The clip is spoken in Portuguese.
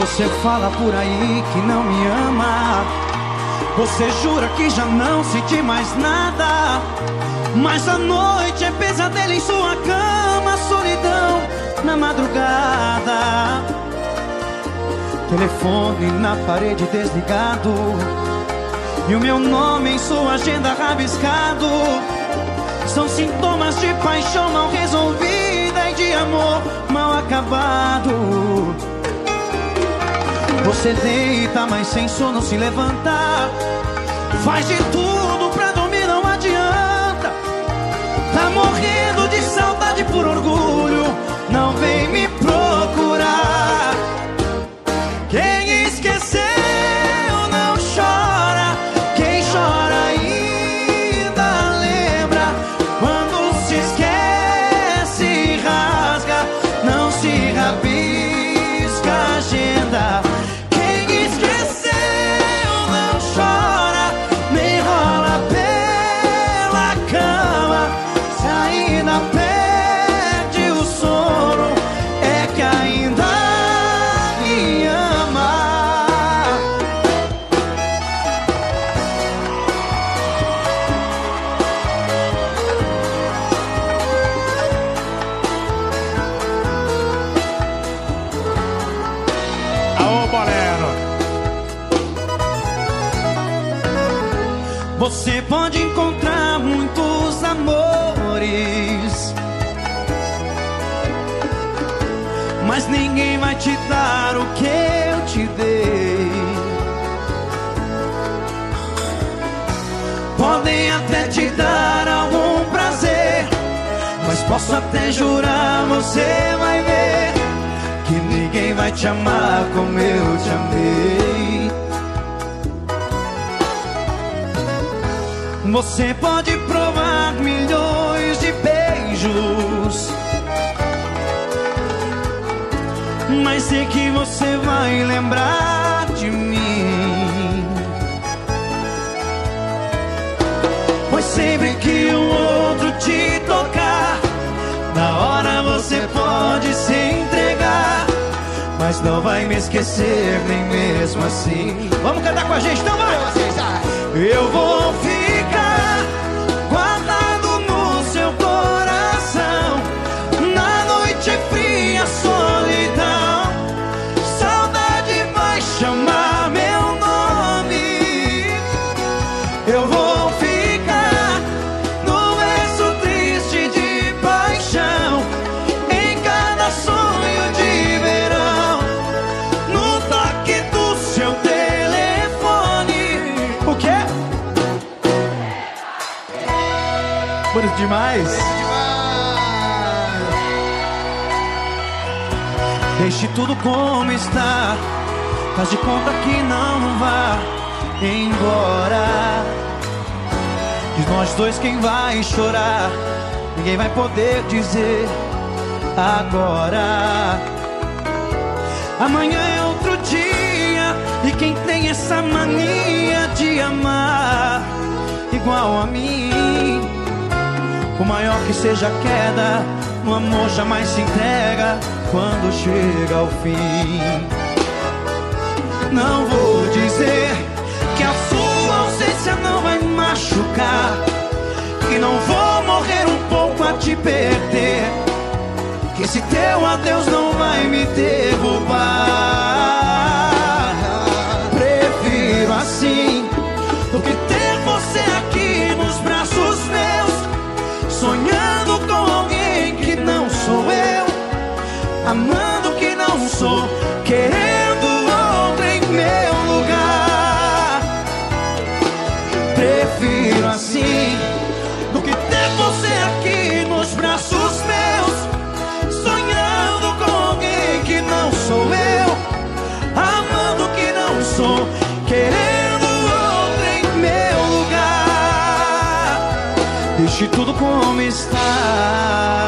Você fala por aí que não me ama. Você jura que já não sente mais nada. Mas a noite é pesadelo em sua cama, solidão na madrugada. Telefone na parede desligado e o meu nome em sua agenda rabiscado. São sintomas de paixão mal resolvida e de amor mal acabado. Você deita, mas sem sono se levanta. Faz de tudo pra dormir, não adianta. Tá morrendo de saudade por orgulho, não vem me procurar. Quem esqueceu não chora, quem chora ainda lembra. Quando se esquece rasga, não se rabisca a agenda. Você pode encontrar muitos amores, mas ninguém vai te dar o que eu te dei. Podem até te dar algum prazer, mas posso até jurar, você vai ver que ninguém vai te amar como eu te amei. Você pode provar milhões de beijos, mas sei que você vai lembrar de mim. Pois sempre que o outro te tocar, na hora você pode se entregar, mas não vai me esquecer nem mesmo assim. Vamos cantar com a gente, então vai! Eu vou ficar guardado no seu coração, na noite fria, solidão. Saudade vai chamar meu nome. Eu vou ficar no verso triste de paixão, em cada sonho de verão, no toque do seu telefone. O quê? Bonito demais. Deixe tudo como está, faz de conta que não vá embora. De nós dois quem vai chorar, ninguém vai poder dizer agora. Amanhã é outro dia, e quem tem essa mania de amar igual a mim, por maior que seja a queda, o amor jamais se entrega quando chega ao fim. Não vou dizer que a sua ausência não vai machucar, que não vou morrer um pouco a te perder, que esse teu adeus não vai me derrubar. Prefiro assim do que ter você aqui nos braços meus, sonhando com alguém que não sou eu, amando que não sou, querendo outro em meu lugar. Prefiro assim do que ter você aqui nos braços meus, sonhando com alguém que não sou eu, amando que não sou, querendo outro em meu lugar. Deixe tudo como está.